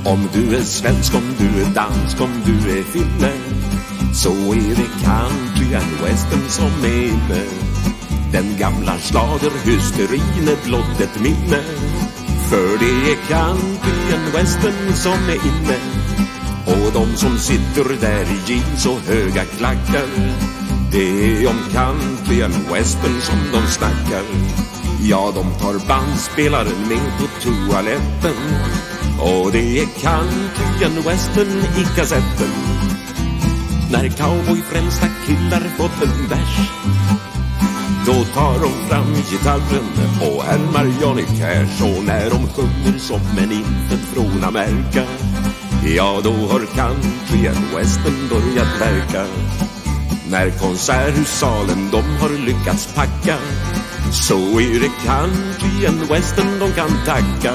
Om du är svensk, om du är dansk, om du är finne, så är det country and western som är inne. Den gamla schlagerhysterin är blott ett minne, för det är country and western som är inne. Och de som sitter där i jeans och höga klackar, det är om country and western som de snackar. Ja, de tar bandspelaren med på toaletten, och det är country and western i kassetten. När cowboyfrälsta killar fått en bärs, då tar de fram gitarren och härmar Johnny Cash. Och när de sjunger som en infant från Amerika, ja, då har country and western börjat verka. När konserthussalen de har lyckats packa, så är det country and western de kan tacka.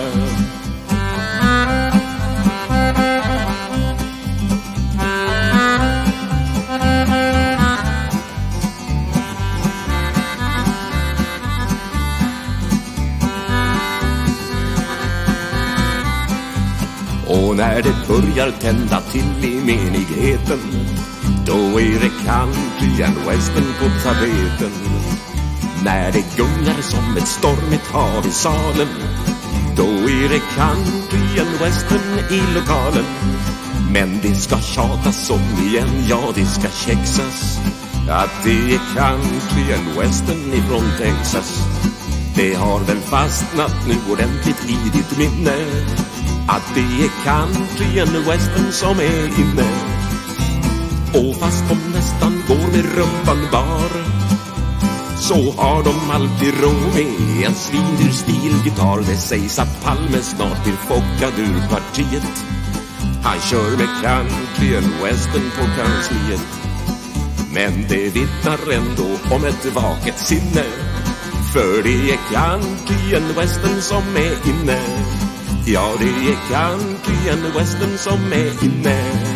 Och när det börjar tända till i menigheten, då är det country and western på tapeten. När det gungar som ett stormigt hav i salen, då är det country and western i lokalen. Men det ska tjatas om igen, ja det ska kexas, att det är country and western ifrån Texas. Det har väl fastnat nu ordentligt i ditt minne, att det är country and western som är inne. Och fast de nästan går med rumpan bar, så har de alltid råd med en svindyr stilgitarr. Det sägs att Palme snart blir fockad ur partiet. Han kör med country and western på kansliet. Men det vittnar ändå om ett vaket sinne, för det är country and western som är inne. Ja, det är country and western som är inne.